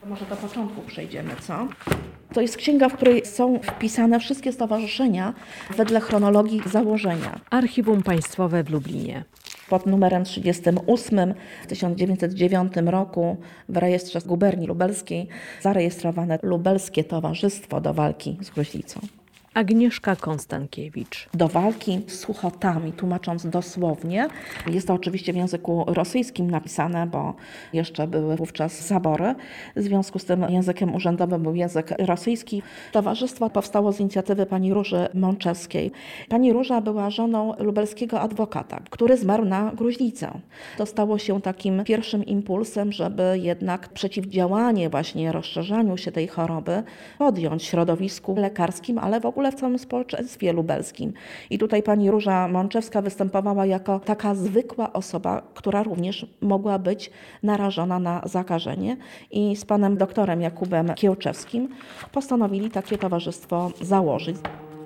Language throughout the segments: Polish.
Może do początku przejdziemy, co? To jest księga, w której są wpisane wszystkie stowarzyszenia wedle chronologii założenia. Archiwum Państwowe w Lublinie. Pod numerem 38 w 1909 roku w rejestrze guberni lubelskiej zarejestrowane Lubelskie Towarzystwo do Walki z Gruźlicą. Agnieszka Konstankiewicz. Do walki z suchotami, tłumacząc dosłownie. Jest to oczywiście w języku rosyjskim napisane, bo jeszcze były wówczas zabory. W związku z tym językiem urzędowym był język rosyjski. Towarzystwo powstało z inicjatywy pani Róży Mączewskiej. Pani Róża była żoną lubelskiego adwokata, który zmarł na gruźlicę. To stało się takim pierwszym impulsem, żeby jednak przeciwdziałanie właśnie rozszerzaniu się tej choroby podjąć w środowisku lekarskim, ale w ogóle w całym społeczeństwie lubelskim. I tutaj pani Róża Mączewska występowała jako taka zwykła osoba, która również mogła być narażona na zakażenie. I z panem doktorem Jakubem Kiełczewskim postanowili takie towarzystwo założyć.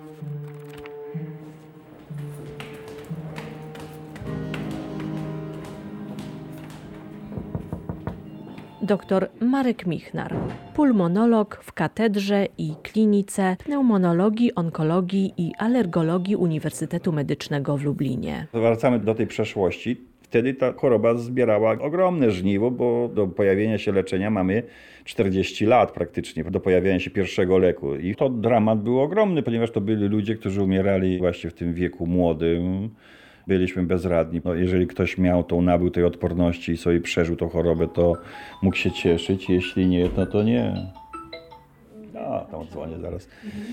Dr Marek Michnar, pulmonolog w Katedrze i Klinice Pneumonologii, Onkologii i Alergologii Uniwersytetu Medycznego w Lublinie. Wracamy do tej przeszłości. Wtedy ta choroba zbierała ogromne żniwo, bo do pojawienia się leczenia mamy 40 lat praktycznie, do pojawienia się pierwszego leku. I to dramat był ogromny, ponieważ to byli ludzie, którzy umierali właśnie w tym wieku młodym. Byliśmy bezradni. No, jeżeli ktoś nabył tej odporności i sobie przeżył tą chorobę, to mógł się cieszyć. Jeśli nie, no to nie. Tam dzwonię zaraz.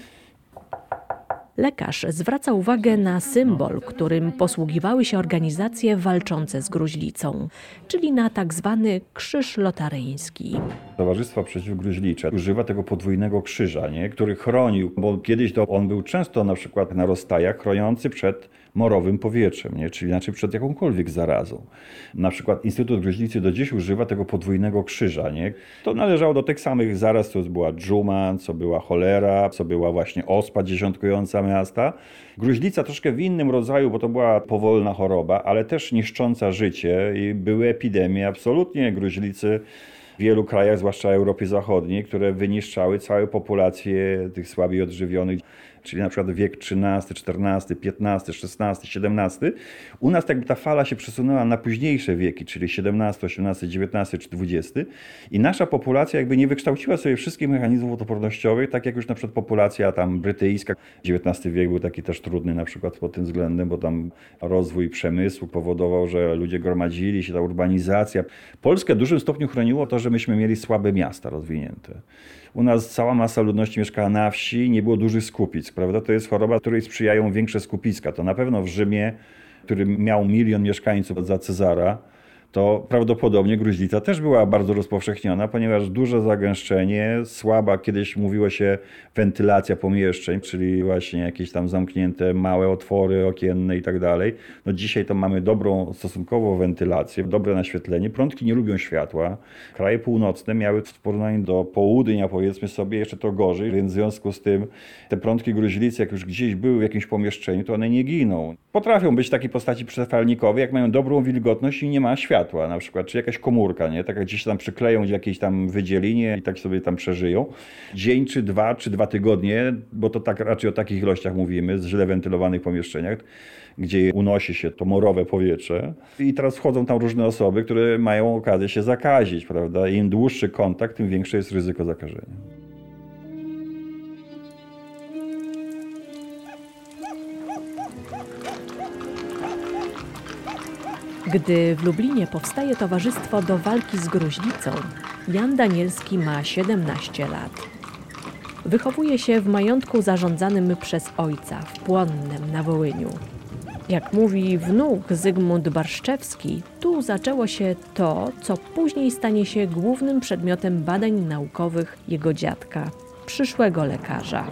Lekarz zwraca uwagę na symbol, którym posługiwały się organizacje walczące z gruźlicą, czyli na tak zwany krzyż lotaryński. Towarzystwo Przeciwgruźlicze używa tego podwójnego krzyża, który chronił, bo kiedyś on był często na przykład na rozstajach chroniący przed morowym powietrzem, czyli znaczy przed jakąkolwiek zarazą. Na przykład Instytut Gruźlicy do dziś używa tego podwójnego krzyża. To należało do tych samych zaraz, co była dżuma, co była cholera, co była właśnie ospa dziesiątkująca miasta. Gruźlica troszkę w innym rodzaju, bo to była powolna choroba, ale też niszcząca życie i były epidemie absolutnie gruźlicy w wielu krajach, zwłaszcza Europie Zachodniej, które wyniszczały całe populacje tych słabiej odżywionych. Czyli na przykład wiek XIII, XIV, XV, XVI, XVII. U nas jakby ta fala się przesunęła na późniejsze wieki, czyli XVII, XVIII, XIX czy XX. I nasza populacja jakby nie wykształciła sobie wszystkich mechanizmów odpornościowych, tak jak już na przykład populacja tam brytyjska. XIX wiek był taki też trudny na przykład pod tym względem, bo tam rozwój przemysłu powodował, że ludzie gromadzili się, ta urbanizacja. Polskę w dużym stopniu chroniło to, że myśmy mieli słabe miasta rozwinięte. U nas cała masa ludności mieszkała na wsi, nie było dużych skupisk, prawda? To jest choroba, której sprzyjają większe skupiska. To na pewno w Rzymie, który miał 1 milion mieszkańców za Cezara, to prawdopodobnie gruźlica też była bardzo rozpowszechniona, ponieważ duże zagęszczenie, słaba, kiedyś mówiło się wentylacja pomieszczeń, czyli właśnie jakieś tam zamknięte małe otwory okienne i tak dalej. No dzisiaj to mamy dobrą stosunkowo wentylację, dobre naświetlenie. Prądki nie lubią światła. Kraje północne miały w porównaniu do południa, powiedzmy sobie, jeszcze to gorzej, więc w związku z tym te prądki gruźlicy, jak już gdzieś były w jakimś pomieszczeniu, to one nie giną. Potrafią być w takiej postaci przefalnikowej, jak mają dobrą wilgotność i nie ma światła na przykład, czy jakaś komórka, tak jak gdzieś tam przykleją w jakiejś tam wydzielinie i tak sobie tam przeżyją. Dzień czy 2 tygodnie, bo to tak raczej o takich ilościach mówimy, z źle wentylowanych pomieszczeniach, gdzie unosi się to morowe powietrze. I teraz wchodzą tam różne osoby, które mają okazję się zakazić, prawda? Im dłuższy kontakt, tym większe jest ryzyko zakażenia. Gdy w Lublinie powstaje Towarzystwo do Walki z Gruźlicą, Jan Danielski ma 17 lat. Wychowuje się w majątku zarządzanym przez ojca w Płonnem na Wołyniu. Jak mówi wnuk Zygmunt Barszczewski, tu zaczęło się to, co później stanie się głównym przedmiotem badań naukowych jego dziadka, przyszłego lekarza.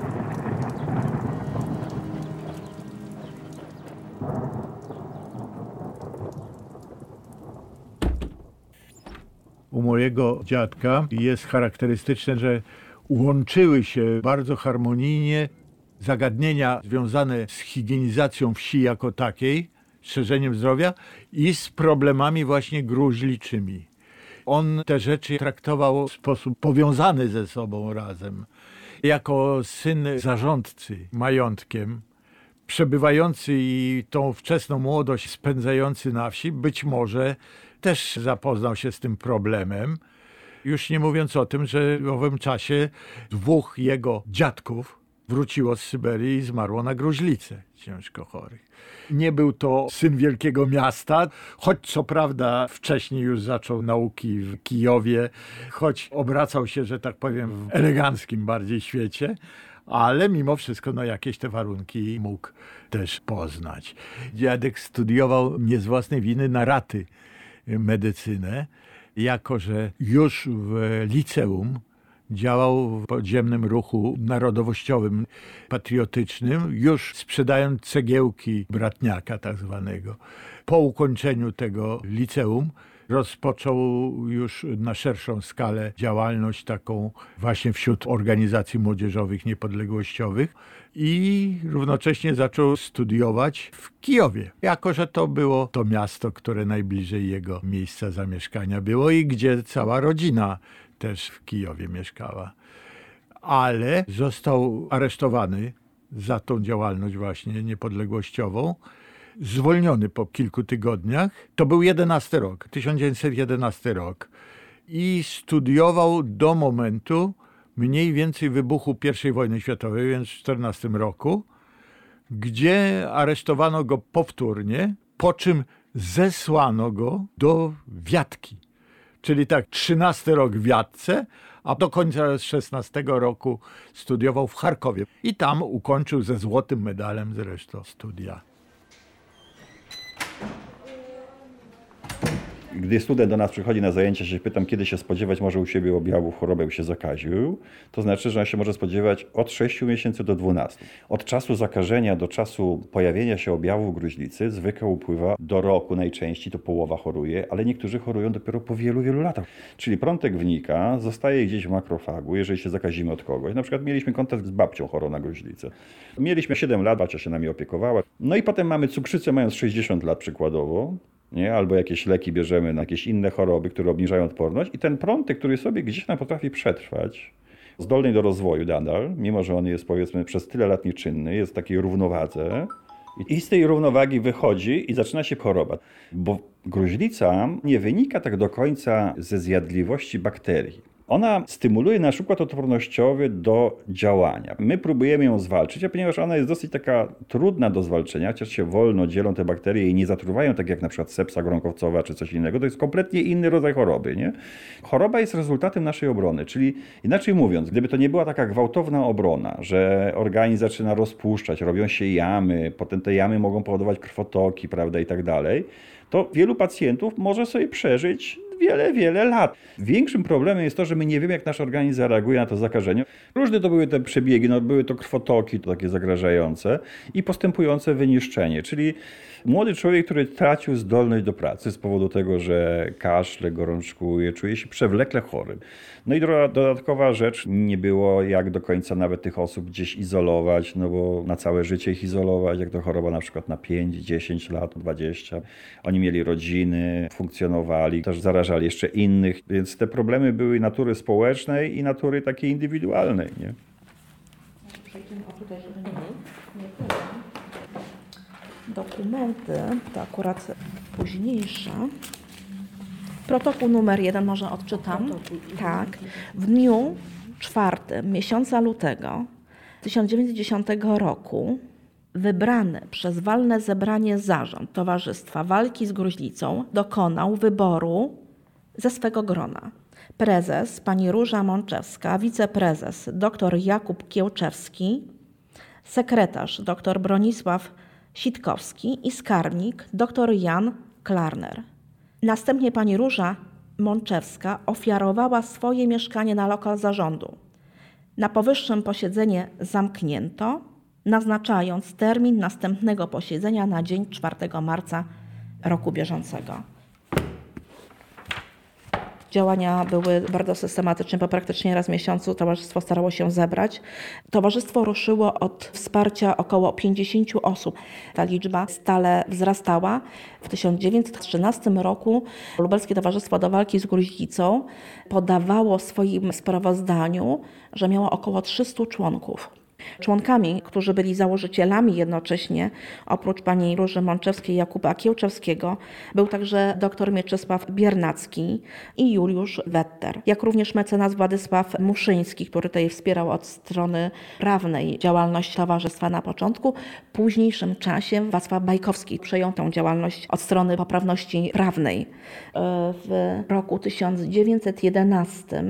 U mojego dziadka jest charakterystyczne, że łączyły się bardzo harmonijnie zagadnienia związane z higienizacją wsi jako takiej, szerzeniem zdrowia i z problemami właśnie gruźliczymi. On te rzeczy traktował w sposób powiązany ze sobą razem. Jako syn zarządcy majątkiem, przebywający i tą wczesną młodość spędzający na wsi, być może też zapoznał się z tym problemem. Już nie mówiąc o tym, że w owym czasie 2 jego dziadków wróciło z Syberii i zmarło na gruźlicę ciężko chorych. Nie był to syn wielkiego miasta, choć co prawda wcześniej już zaczął nauki w Kijowie, choć obracał się, że tak powiem, w eleganckim bardziej świecie, ale mimo wszystko jakieś te warunki mógł też poznać. Dziadek studiował nie z własnej winy na raty medycynę, jako że już w liceum działał w podziemnym ruchu narodowościowym, patriotycznym, już sprzedając cegiełki bratniaka tak zwanego. Po ukończeniu tego liceum rozpoczął już na szerszą skalę działalność taką właśnie wśród organizacji młodzieżowych, niepodległościowych i równocześnie zaczął studiować w Kijowie, jako że to było to miasto, które najbliżej jego miejsca zamieszkania było i gdzie cała rodzina też w Kijowie mieszkała. Ale został aresztowany za tą działalność właśnie niepodległościową, zwolniony po kilku tygodniach. To był 1911 rok i studiował do momentu mniej więcej wybuchu I wojny światowej, więc w 1914 roku, gdzie aresztowano go powtórnie, po czym zesłano go do Wiatki. Czyli tak 13 rok w Wiatce, a do końca 16 roku studiował w Charkowie. I tam ukończył ze złotym medalem zresztą studia. Gdy student do nas przychodzi na zajęcia, się pytam, kiedy się spodziewać może u siebie objawów choroby, się zakaził, to znaczy, że on się może spodziewać od 6 miesięcy do 12. Od czasu zakażenia do czasu pojawienia się objawów gruźlicy zwykle upływa do roku najczęściej, to połowa choruje, ale niektórzy chorują dopiero po wielu, wielu latach. Czyli prątek wnika zostaje gdzieś w makrofagu, jeżeli się zakazimy od kogoś. Na przykład mieliśmy kontakt z babcią chorą na gruźlicę. Mieliśmy 7 lat, babcia się nami opiekowała. No i potem mamy cukrzycę mając 60 lat przykładowo. Nie? Albo jakieś leki bierzemy na jakieś inne choroby, które obniżają odporność i ten prątek, który sobie gdzieś tam potrafi przetrwać, zdolny do rozwoju nadal, mimo że on jest powiedzmy przez tyle lat nieczynny, jest w takiej równowadze i z tej równowagi wychodzi i zaczyna się choroba. Bo gruźlica nie wynika tak do końca ze zjadliwości bakterii. Ona stymuluje nasz układ odpornościowy do działania. My próbujemy ją zwalczyć, a ponieważ ona jest dosyć taka trudna do zwalczenia, chociaż się wolno dzielą te bakterie i nie zatruwają, tak jak na przykład sepsa gronkowcowa czy coś innego, to jest kompletnie inny rodzaj choroby. Nie? Choroba jest rezultatem naszej obrony, czyli inaczej mówiąc, gdyby to nie była taka gwałtowna obrona, że organizm zaczyna rozpuszczać, robią się jamy, potem te jamy mogą powodować krwotoki, prawda, i tak dalej, to wielu pacjentów może sobie przeżyć wiele, wiele lat. Większym problemem jest to, że my nie wiemy, jak nasz organizm zareaguje na to zakażenie. Różne to były te przebiegi, były to krwotoki, to takie zagrażające i postępujące wyniszczenie, czyli młody człowiek, który tracił zdolność do pracy z powodu tego, że kaszle, gorączkuje, czuje się przewlekle chorym. No i dodatkowa rzecz, nie było jak do końca nawet tych osób gdzieś izolować, bo na całe życie ich izolować, jak to choroba na przykład na 5, 10 lat, 20. Oni mieli rodziny, funkcjonowali, też zarażali jeszcze innych, więc te problemy były natury społecznej i natury takiej indywidualnej. Nie? Przejdziemy tutaj, żeby nie było. Dokumenty, to akurat późniejsze. Protokół numer 1 może odczytam. Tak. W dniu 4 miesiąca lutego 1910 roku wybrany przez walne zebranie zarząd Towarzystwa Walki z Gruźlicą dokonał wyboru ze swego grona. Prezes pani Róża Mączewska, wiceprezes dr Jakub Kiełczewski, sekretarz dr Bronisław Sitkowski i skarbnik dr Jan Klarner. Następnie pani Róża Mączewska ofiarowała swoje mieszkanie na lokal zarządu. Na powyższym posiedzenie zamknięto, naznaczając termin następnego posiedzenia na dzień 4 marca roku bieżącego. Działania były bardzo systematyczne, bo praktycznie raz w miesiącu towarzystwo starało się zebrać. Towarzystwo ruszyło od wsparcia około 50 osób. Ta liczba stale wzrastała. W 1913 roku Lubelskie Towarzystwo do Walki z Gruźlicą podawało w swoim sprawozdaniu, że miało około 300 członków. Członkami, którzy byli założycielami jednocześnie, oprócz pani Róży Mączewskiej i Jakuba Kiełczewskiego, był także dr Mieczysław Biernacki i Juliusz Wetter, jak również mecenas Władysław Muszyński, który tutaj wspierał od strony prawnej działalność towarzystwa na początku. W późniejszym czasie Wacław Bajkowski przejął tę działalność od strony poprawności prawnej. W roku 1911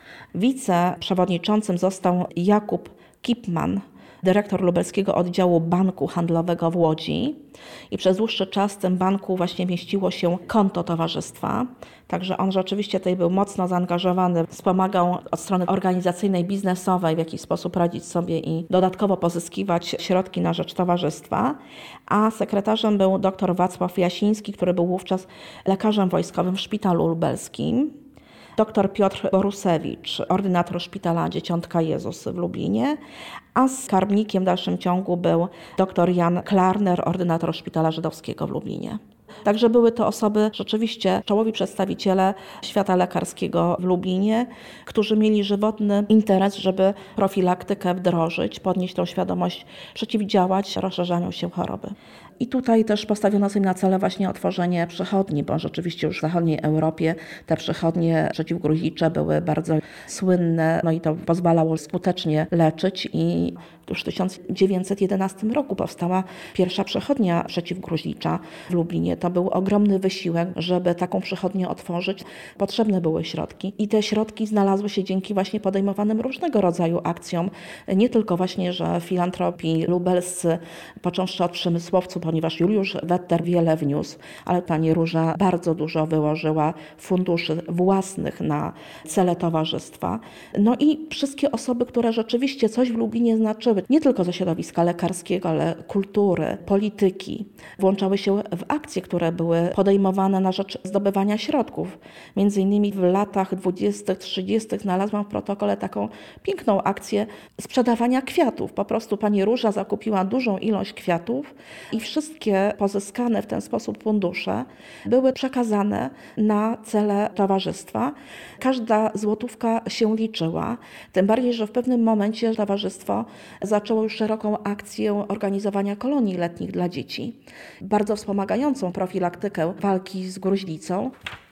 wiceprzewodniczącym został Jakub Kipman, dyrektor lubelskiego oddziału Banku Handlowego w Łodzi, i przez dłuższy czas w tym banku właśnie mieściło się konto towarzystwa. Także on rzeczywiście tutaj był mocno zaangażowany, wspomagał od strony organizacyjnej, biznesowej, w jakiś sposób radzić sobie i dodatkowo pozyskiwać środki na rzecz towarzystwa. A sekretarzem był dr Wacław Jasiński, który był wówczas lekarzem wojskowym w szpitalu lubelskim. Dr Piotr Borusewicz, ordynator szpitala Dzieciątka Jezus w Lublinie, a skarbnikiem w dalszym ciągu był dr Jan Klarner, ordynator szpitala żydowskiego w Lublinie. Także były to osoby, rzeczywiście czołowi przedstawiciele świata lekarskiego w Lublinie, którzy mieli żywotny interes, żeby profilaktykę wdrożyć, podnieść tą świadomość, przeciwdziałać rozszerzaniu się choroby. I tutaj też postawiono sobie na cele właśnie otworzenie przychodni, bo rzeczywiście już w zachodniej Europie te przychodnie przeciwgruźlicze były bardzo słynne, no i to pozwalało skutecznie leczyć i już w 1911 roku powstała pierwsza przychodnia przeciwgruźlicza w Lublinie. To był ogromny wysiłek, żeby taką przychodnię otworzyć. Potrzebne były środki i te środki znalazły się dzięki właśnie podejmowanym różnego rodzaju akcjom. Nie tylko właśnie, że filantropii lubelscy, począwszy od przemysłowców, ponieważ Juliusz Wetter wiele wniósł, ale pani Róża bardzo dużo wyłożyła funduszy własnych na cele towarzystwa. No i wszystkie osoby, które rzeczywiście coś w Lublinie znaczyły, nie tylko ze środowiska lekarskiego, ale kultury, polityki, włączały się w akcje, które były podejmowane na rzecz zdobywania środków. Między innymi w latach 20., 30. znalazłam w protokole taką piękną akcję sprzedawania kwiatów. Po prostu pani Róża zakupiła dużą ilość kwiatów i wszystkie pozyskane w ten sposób fundusze były przekazane na cele towarzystwa. Każda złotówka się liczyła, tym bardziej, że w pewnym momencie towarzystwo zaczęło już szeroką akcję organizowania kolonii letnich dla dzieci, bardzo wspomagającą profilaktykę walki z gruźlicą.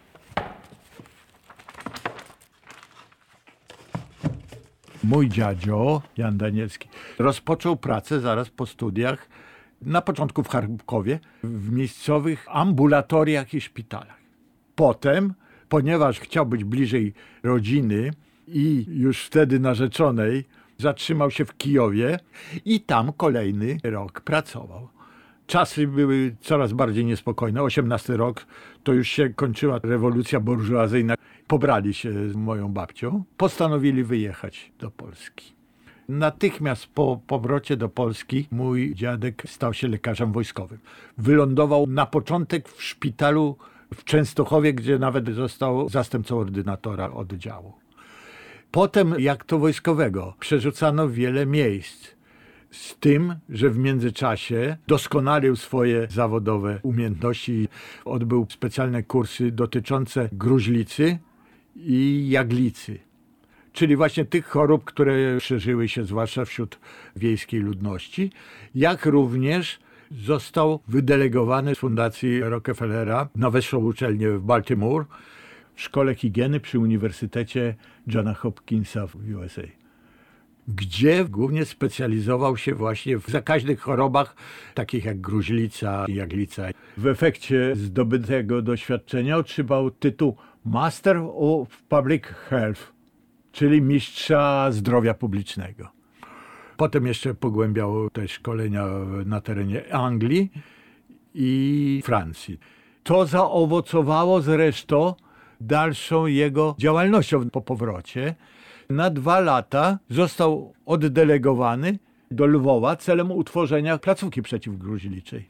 Mój dziadzio, Jan Danielski, rozpoczął pracę zaraz po studiach, na początku w Charkowie, w miejscowych ambulatoriach i szpitalach. Potem, ponieważ chciał być bliżej rodziny i już wtedy narzeczonej, zatrzymał się w Kijowie i tam kolejny rok pracował. Czasy były coraz bardziej niespokojne. 18 rok to już się kończyła rewolucja burżuazyjna. Pobrali się z moją babcią, postanowili wyjechać do Polski. Natychmiast po powrocie do Polski mój dziadek stał się lekarzem wojskowym. Wylądował na początek w szpitalu w Częstochowie, gdzie nawet został zastępcą ordynatora oddziału. Potem, jak to wojskowego, przerzucano wiele miejsc. Z tym, że w międzyczasie doskonalił swoje zawodowe umiejętności. Odbył specjalne kursy dotyczące gruźlicy i jaglicy. Czyli właśnie tych chorób, które szerzyły się zwłaszcza wśród wiejskiej ludności, jak również został wydelegowany z Fundacji Rockefellera na wyższą uczelnię w Baltimore w Szkole Higieny przy Uniwersytecie Johna Hopkinsa w USA, gdzie głównie specjalizował się właśnie w zakaźnych chorobach, takich jak gruźlica i jaglica. W efekcie zdobytego doświadczenia otrzymał tytuł Master of Public Health, czyli mistrza zdrowia publicznego. Potem jeszcze pogłębiał te szkolenia na terenie Anglii i Francji. To zaowocowało zresztą dalszą jego działalnością po powrocie. Na 2 lata został oddelegowany do Lwowa celem utworzenia placówki przeciwgruźliczej.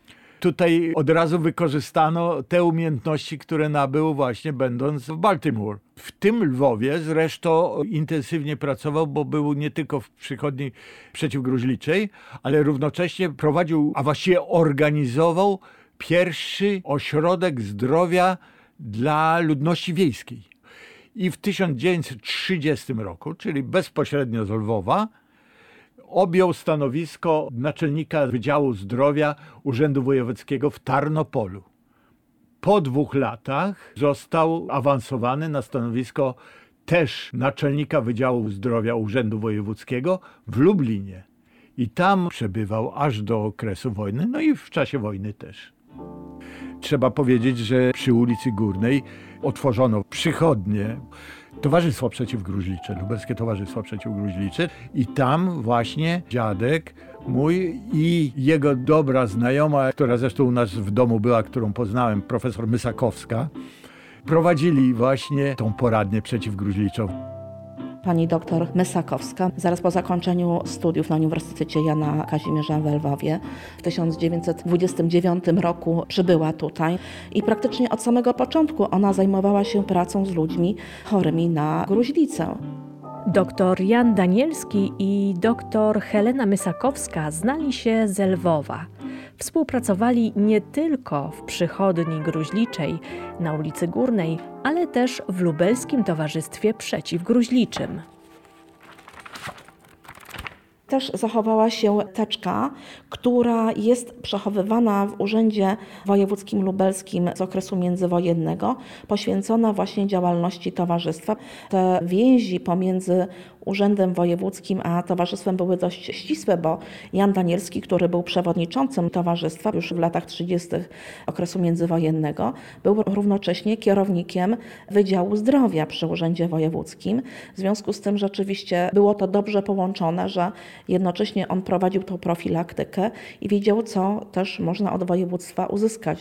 tutaj od razu wykorzystano te umiejętności, które nabył właśnie będąc w Baltimore. W tym Lwowie zresztą intensywnie pracował, bo był nie tylko w przychodni przeciwgruźliczej, ale równocześnie prowadził, a właściwie organizował pierwszy ośrodek zdrowia dla ludności wiejskiej. I w 1930 roku, czyli bezpośrednio z Lwowa, objął stanowisko naczelnika Wydziału Zdrowia Urzędu Wojewódzkiego w Tarnopolu. Po 2 latach został awansowany na stanowisko też naczelnika Wydziału Zdrowia Urzędu Wojewódzkiego w Lublinie. I tam przebywał aż do okresu wojny, no i w czasie wojny też. Trzeba powiedzieć, że przy ulicy Górnej otworzono przychodnie Towarzystwo Przeciwgruźlicze, Lubelskie Towarzystwo Przeciwgruźlicze i tam właśnie dziadek mój i jego dobra znajoma, która zresztą u nas w domu była, którą poznałem, profesor Mysakowska, prowadzili właśnie tą poradnię przeciwgruźliczą. Pani doktor Mysakowska zaraz po zakończeniu studiów na Uniwersytecie Jana Kazimierza w Lwowie w 1929 roku przybyła tutaj i praktycznie od samego początku ona zajmowała się pracą z ludźmi chorymi na gruźlicę. Doktor Jan Danielski i doktor Helena Mysakowska znali się z Lwowa. Współpracowali nie tylko w przychodni gruźliczej na ulicy Górnej, ale też w Lubelskim Towarzystwie Przeciwgruźliczym. Też zachowała się teczka, która jest przechowywana w Urzędzie Wojewódzkim Lubelskim z okresu międzywojennego, poświęcona właśnie działalności towarzystwa. Te więzi pomiędzy Urzędem Wojewódzkim a towarzystwem były dość ścisłe, bo Jan Danielski, który był przewodniczącym towarzystwa już w latach 30. okresu międzywojennego, był równocześnie kierownikiem Wydziału Zdrowia przy Urzędzie Wojewódzkim. W związku z tym rzeczywiście było to dobrze połączone, że jednocześnie on prowadził tą profilaktykę i wiedział, co też można od województwa uzyskać.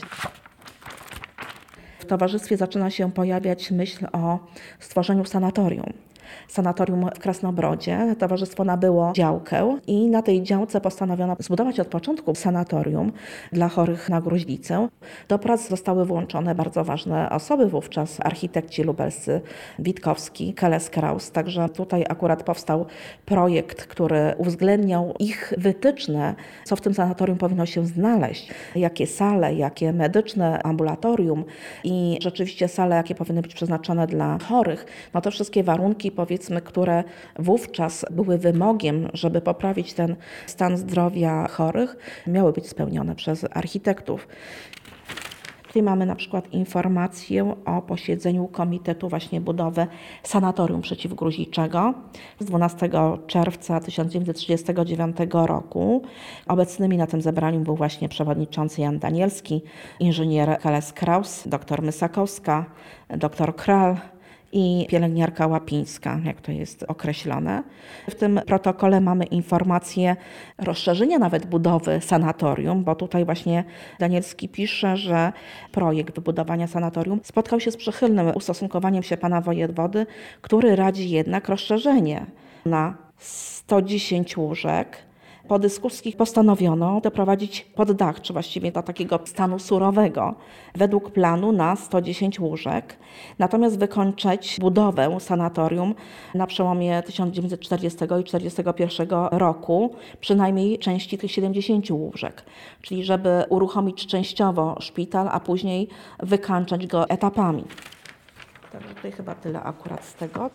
W towarzystwie zaczyna się pojawiać myśl o stworzeniu sanatorium. Sanatorium w Krasnobrodzie. Towarzystwo nabyło działkę i na tej działce postanowiono zbudować od początku sanatorium dla chorych na gruźlicę. Do prac zostały włączone bardzo ważne osoby wówczas, architekci lubelscy Witkowski, Keles-Kraus. Także tutaj akurat powstał projekt, który uwzględniał ich wytyczne, co w tym sanatorium powinno się znaleźć, jakie sale, jakie medyczne ambulatorium i rzeczywiście sale, jakie powinny być przeznaczone dla chorych. No te wszystkie warunki, powiedzmy, które wówczas były wymogiem, żeby poprawić ten stan zdrowia chorych, miały być spełnione przez architektów. Tutaj mamy na przykład informację o posiedzeniu Komitetu właśnie budowy sanatorium przeciwgruźliczego z 12 czerwca 1939 roku. Obecnymi na tym zebraniu był właśnie przewodniczący Jan Danielski, inżynier Keles-Kraus, dr Mysakowska, dr Kral i pielęgniarka Łapińska, jak to jest określone. W tym protokole mamy informację rozszerzenia nawet budowy sanatorium, bo tutaj właśnie Danielski pisze, że projekt wybudowania sanatorium spotkał się z przychylnym ustosunkowaniem się pana wojewody, który radzi jednak rozszerzenie na 110 łóżek. Po dyskusji postanowiono doprowadzić pod dach, czy właściwie do takiego stanu surowego, według planu na 110 łóżek. Natomiast wykończyć budowę sanatorium na przełomie 1940 i 1941 roku, przynajmniej części tych 70 łóżek. Czyli żeby uruchomić częściowo szpital, a później wykańczać go etapami. Także tutaj chyba tyle akurat z tego.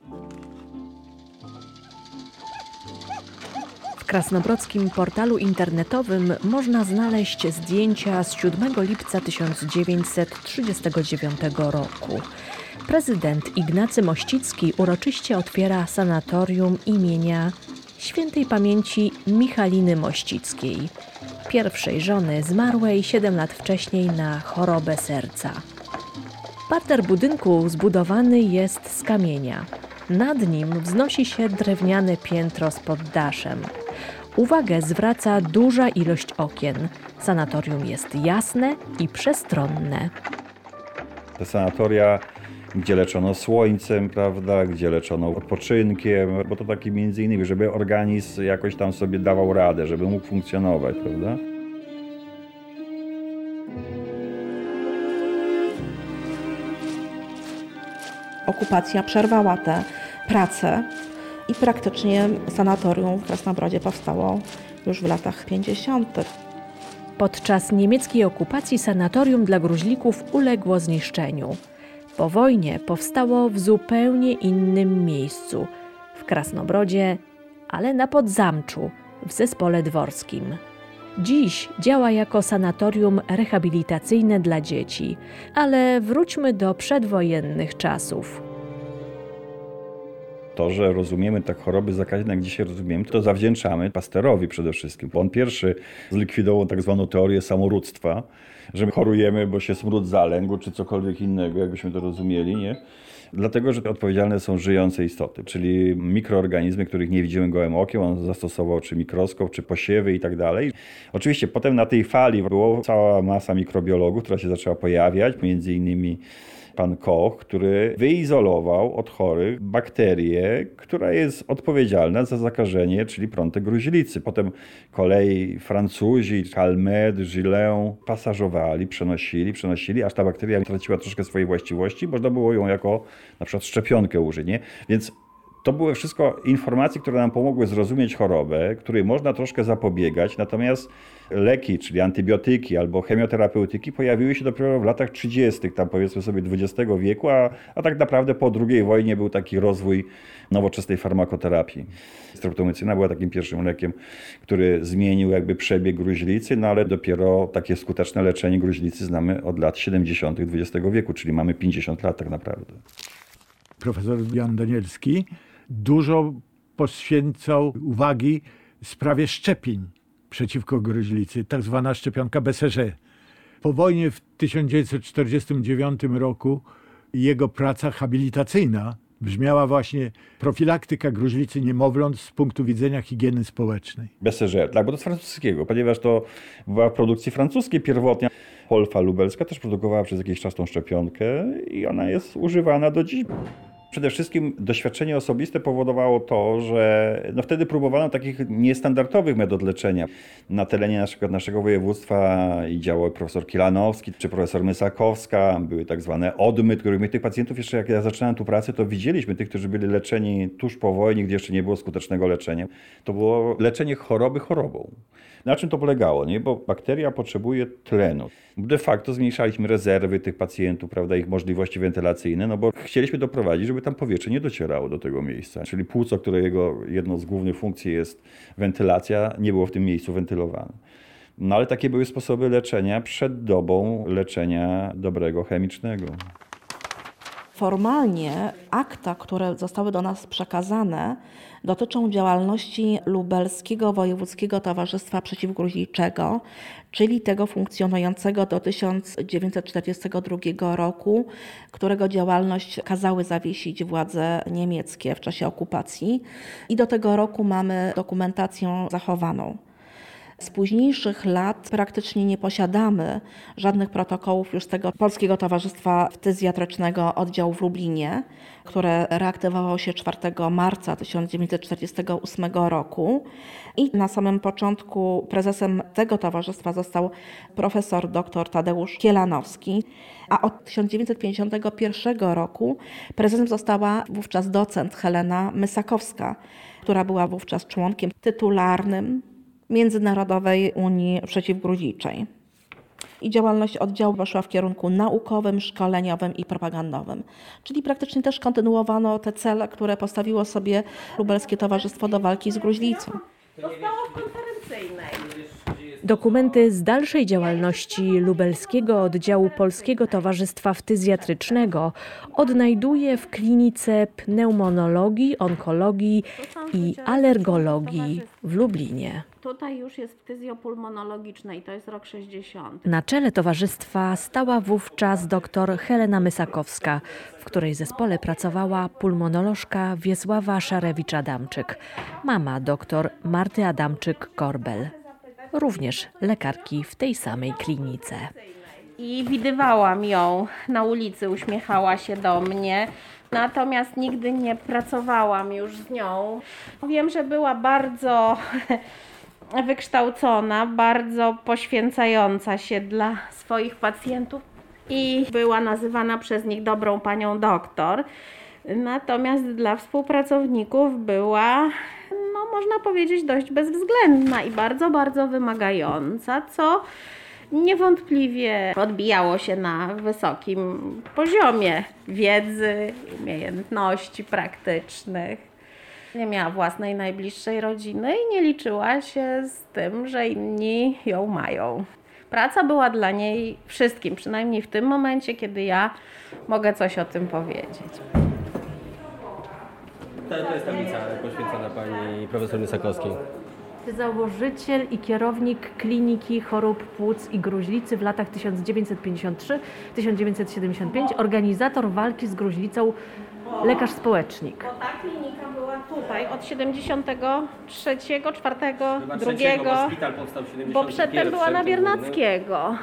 W krasnobrodzkim portalu internetowym można znaleźć zdjęcia z 7 lipca 1939 roku. Prezydent Ignacy Mościcki uroczyście otwiera sanatorium imienia świętej pamięci Michaliny Mościckiej, pierwszej żony zmarłej 7 lat wcześniej na chorobę serca. Parter budynku zbudowany jest z kamienia. Nad nim wznosi się drewniane piętro z poddaszem. Uwagę zwraca duża ilość okien. Sanatorium jest jasne i przestronne. Te sanatoria, gdzie leczono słońcem, prawda, gdzie leczono odpoczynkiem, bo to taki między innymi, żeby organizm jakoś tam sobie dawał radę, żeby mógł funkcjonować, prawda? Okupacja przerwała te prace i praktycznie sanatorium w Krasnobrodzie powstało już w latach 50. Podczas niemieckiej okupacji sanatorium dla gruźlików uległo zniszczeniu. Po wojnie powstało w zupełnie innym miejscu, w Krasnobrodzie, ale na Podzamczu, w Zespole Dworskim. Dziś działa jako sanatorium rehabilitacyjne dla dzieci, ale wróćmy do przedwojennych czasów. To, że rozumiemy tak choroby zakaźne, jak dzisiaj rozumiemy, to zawdzięczamy Pasterowi przede wszystkim. On pierwszy zlikwidował tak zwaną teorię samorództwa, że my chorujemy, bo się smród zalęgł, czy cokolwiek innego, jakbyśmy to rozumieli, nie? Dlatego, że odpowiedzialne są żyjące istoty, czyli mikroorganizmy, których nie widzimy gołym okiem. On zastosował czy mikroskop, czy posiewy i tak dalej. Oczywiście potem na tej fali była cała masa mikrobiologów, która się zaczęła pojawiać, między innymi pan Koch, który wyizolował od chorych bakterię, która jest odpowiedzialna za zakażenie, czyli prątę gruźlicy. Potem kolei Francuzi, Calmette, Gillet pasażowali, przenosili, aż ta bakteria traciła troszkę swojej właściwości. Można było ją jako na przykład szczepionkę użyć, nie? Więc to były wszystko informacje, które nam pomogły zrozumieć chorobę, której można troszkę zapobiegać, natomiast leki, czyli antybiotyki albo chemioterapeutyki pojawiły się dopiero w latach 30., tam powiedzmy sobie XX wieku, a tak naprawdę po II wojnie był taki rozwój nowoczesnej farmakoterapii. Streptomycyna była takim pierwszym lekiem, który zmienił jakby przebieg gruźlicy, no ale dopiero takie skuteczne leczenie gruźlicy znamy od lat 70. XX wieku, czyli mamy 50 lat tak naprawdę. Profesor Jan Danielski dużo poświęcał uwagi sprawie szczepień przeciwko gruźlicy, tak zwana szczepionka BCG. Po wojnie w 1949 roku jego praca habilitacyjna brzmiała właśnie profilaktyka gruźlicy niemowląt z punktu widzenia higieny społecznej. BCG, tak, bo to z francuskiego, ponieważ to była w produkcji francuskiej pierwotnie. Polfa lubelska też produkowała przez jakiś czas tą szczepionkę i ona jest używana do dziś. Przede wszystkim doświadczenie osobiste powodowało to, że wtedy próbowano takich niestandardowych metod leczenia. Na terenie naszego województwa działał profesor Kilanowski czy profesor Mysakowska, były tak zwane odmy, których my tych pacjentów jeszcze jak ja zaczynałem tu pracę, to widzieliśmy tych, którzy byli leczeni tuż po wojnie, gdzie jeszcze nie było skutecznego leczenia. To było leczenie choroby chorobą. Na czym to polegało? Nie? Bo bakteria potrzebuje tlenu. De facto zmniejszaliśmy rezerwy tych pacjentów, prawda, ich możliwości wentylacyjne, no bo chcieliśmy doprowadzić, żeby tam powietrze nie docierało do tego miejsca. Czyli płuco, którego jedną z głównych funkcji jest wentylacja, nie było w tym miejscu wentylowane. No ale takie były sposoby leczenia przed dobą leczenia dobrego chemicznego. Formalnie akta, które zostały do nas przekazane, dotyczą działalności Lubelskiego Wojewódzkiego Towarzystwa Przeciwgruźliczego, czyli tego funkcjonującego do 1942 roku, którego działalność kazały zawiesić władze niemieckie w czasie okupacji. I do tego roku mamy dokumentację zachowaną. Z późniejszych lat praktycznie nie posiadamy żadnych protokołów już z tego Polskiego Towarzystwa Ftyzjatrycznego oddziału w Lublinie, które reaktywowało się 4 marca 1948 roku. I na samym początku prezesem tego towarzystwa został profesor dr Tadeusz Kielanowski, a od 1951 roku prezesem została wówczas docent Helena Mysakowska, która była wówczas członkiem tytularnym Międzynarodowej Unii Przeciwgruźliczej. I działalność oddziału poszła w kierunku naukowym, szkoleniowym i propagandowym. Czyli praktycznie też kontynuowano te cele, które postawiło sobie Lubelskie Towarzystwo do walki z gruźlicą. Zostało w konferencyjnej. Dokumenty z dalszej działalności lubelskiego oddziału Polskiego Towarzystwa Ftyzjatrycznego odnajduje w klinice pneumonologii, onkologii i alergologii w Lublinie. Tutaj już jest ftyzjopulmonologiczna i to jest rok 60. Na czele towarzystwa stała wówczas dr Helena Mysakowska, w której zespole pracowała pulmonolożka Wiesława Szarewicz-Adamczyk, mama dr Marty Adamczyk-Korbel, również lekarki w tej samej klinice. I widywałam ją na ulicy, uśmiechała się do mnie. Natomiast nigdy nie pracowałam już z nią. Wiem, że była bardzo wykształcona, bardzo poświęcająca się dla swoich pacjentów. i była nazywana przez nich dobrą panią doktor. Natomiast dla współpracowników była, można powiedzieć, dość bezwzględna i bardzo, bardzo wymagająca, co niewątpliwie odbijało się na wysokim poziomie wiedzy, umiejętności praktycznych. Nie miała własnej najbliższej rodziny i nie liczyła się z tym, że inni ją mają. Praca była dla niej wszystkim, przynajmniej w tym momencie, kiedy ja mogę coś o tym powiedzieć. To jest tablica poświęcona pani profesor Mysakowskiej. Założyciel i kierownik Kliniki Chorób Płuc i Gruźlicy w latach 1953-1975, organizator walki z gruźlicą, lekarz społecznik. Bo ta klinika była tutaj od 73, 4, 2, Bo szpital powstał w 71. bo przedtem była na Biernackiego.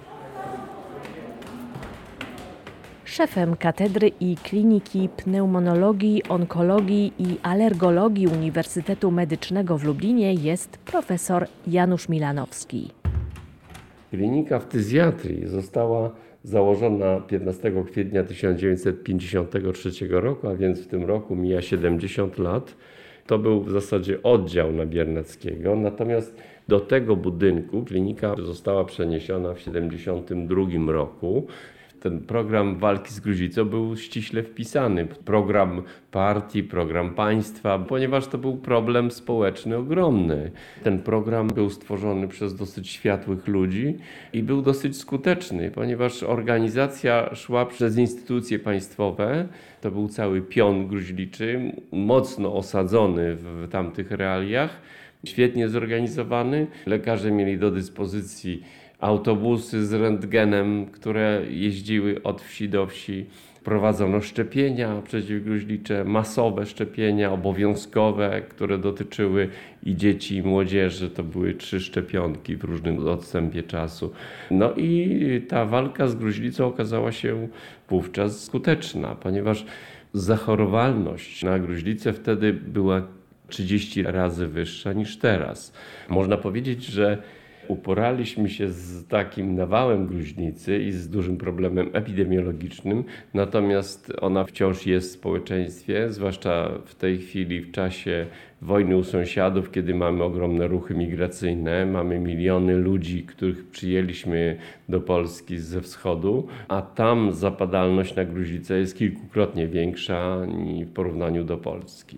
Szefem Katedry i Kliniki Pneumonologii, Onkologii i Alergologii Uniwersytetu Medycznego w Lublinie jest profesor Janusz Milanowski. Klinika ftyzjatrii została założona 15 kwietnia 1953 roku, a więc w tym roku mija 70 lat. To był w zasadzie oddział na Biernackiego, natomiast do tego budynku klinika została przeniesiona w 1972 roku. Ten program walki z gruźlicą był ściśle wpisany. Program partii, program państwa, ponieważ to był problem społeczny ogromny. Ten program był stworzony przez dosyć światłych ludzi i był dosyć skuteczny, ponieważ organizacja szła przez instytucje państwowe. To był cały pion gruźliczy, mocno osadzony w tamtych realiach, świetnie zorganizowany. Lekarze mieli do dyspozycji autobusy z rentgenem, które jeździły od wsi do wsi. Prowadzono szczepienia przeciwgruźlicze, masowe szczepienia, obowiązkowe, które dotyczyły i dzieci, i młodzieży. To były 3 szczepionki w różnym odstępie czasu. No i ta walka z gruźlicą okazała się wówczas skuteczna, ponieważ zachorowalność na gruźlicę wtedy była 30 razy wyższa niż teraz. Można powiedzieć, że uporaliśmy się z takim nawałem gruźlicy i z dużym problemem epidemiologicznym, natomiast ona wciąż jest w społeczeństwie, zwłaszcza w tej chwili w czasie wojny u sąsiadów, kiedy mamy ogromne ruchy migracyjne, mamy miliony ludzi, których przyjęliśmy do Polski ze wschodu, a tam zapadalność na gruźlicę jest kilkukrotnie większa w porównaniu do Polski.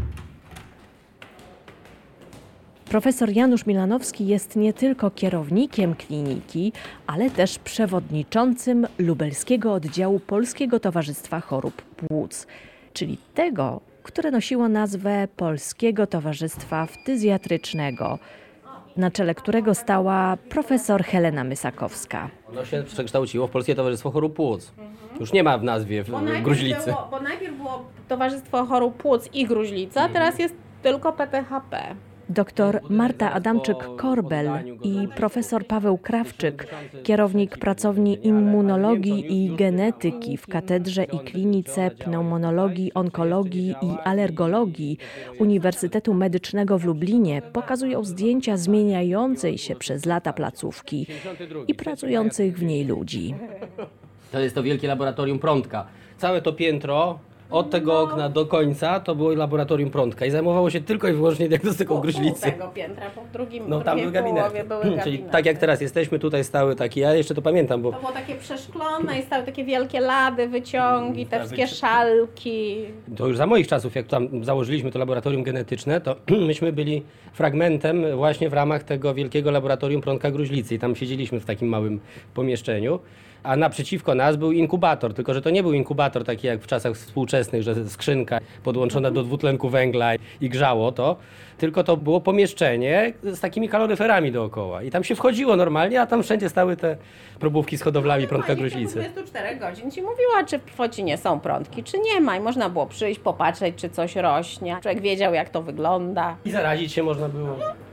Profesor Janusz Milanowski jest nie tylko kierownikiem kliniki, ale też przewodniczącym lubelskiego oddziału Polskiego Towarzystwa Chorób Płuc, czyli tego, które nosiło nazwę Polskiego Towarzystwa Ftyzjatrycznego, na czele którego stała profesor Helena Mysakowska. Ono się przekształciło w Polskie Towarzystwo Chorób Płuc. Już nie ma w nazwie gruźlicy. Bo najpierw było Towarzystwo Chorób Płuc i Gruźlica, teraz jest tylko PTHP. Dr Marta Adamczyk-Korbel i profesor Paweł Krawczyk, kierownik pracowni immunologii i genetyki w Katedrze i Klinice Pneumonologii, Onkologii i Alergologii Uniwersytetu Medycznego w Lublinie, pokazują zdjęcia zmieniającej się przez lata placówki i pracujących w niej ludzi. To jest to wielkie laboratorium Prądka. Całe to piętro od tego okna do końca to było laboratorium Prądka i zajmowało się tylko i wyłącznie diagnostyką gruźlicy. Pół tego piętra, po drugim Tam były gabinety. Czyli tak jak teraz jesteśmy, tutaj stały takie, ja jeszcze to pamiętam, bo to było takie przeszklone i stały takie wielkie lady, wyciągi, te wszystkie szalki. to już za moich czasów, jak tam założyliśmy to laboratorium genetyczne, to myśmy byli fragmentem właśnie w ramach tego wielkiego laboratorium Prądka gruźlicy i tam siedzieliśmy w takim małym pomieszczeniu. A naprzeciwko nas był inkubator, tylko że to nie był inkubator taki jak w czasach współczesnych, że skrzynka podłączona do dwutlenku węgla i grzało to, tylko to było pomieszczenie z takimi kaloryferami dookoła. I tam się wchodziło normalnie, a tam wszędzie stały te probówki z hodowlami prądka gruźlicy. 24 godzin ci mówiła, czy w Focinie są prądki, czy nie ma. I można było przyjść, popatrzeć, czy coś rośnie. Człowiek wiedział, jak to wygląda. I zarazić się można było.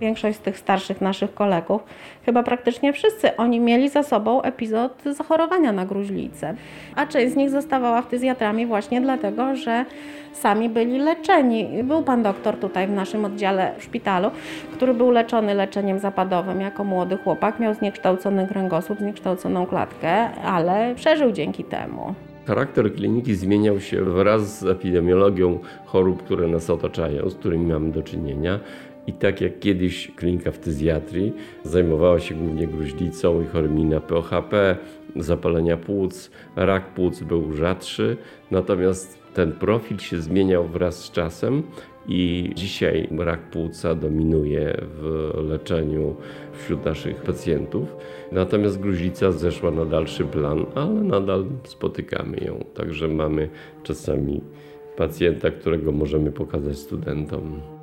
Większość z tych starszych naszych kolegów, chyba praktycznie wszyscy, oni mieli za sobą epizod zachorowania na gruźlicę. A część z nich zostawała ftyzjatrami właśnie dlatego, że sami byli leczeni. Był pan doktor tutaj w naszym oddziale w szpitalu, który był leczony leczeniem zapadowym jako młody chłopak. Miał zniekształcony kręgosłup, zniekształconą klatkę, ale przeżył dzięki temu. Charakter kliniki zmieniał się wraz z epidemiologią chorób, które nas otaczają, z którymi mamy do czynienia. I tak jak kiedyś klinika ftyzjatrii zajmowała się głównie gruźlicą i chorymi na POHP, zapalenia płuc, rak płuc był rzadszy, natomiast ten profil się zmieniał wraz z czasem i dzisiaj rak płuca dominuje w leczeniu wśród naszych pacjentów. Natomiast gruźlica zeszła na dalszy plan, ale nadal spotykamy ją. Także mamy czasami pacjenta, którego możemy pokazać studentom.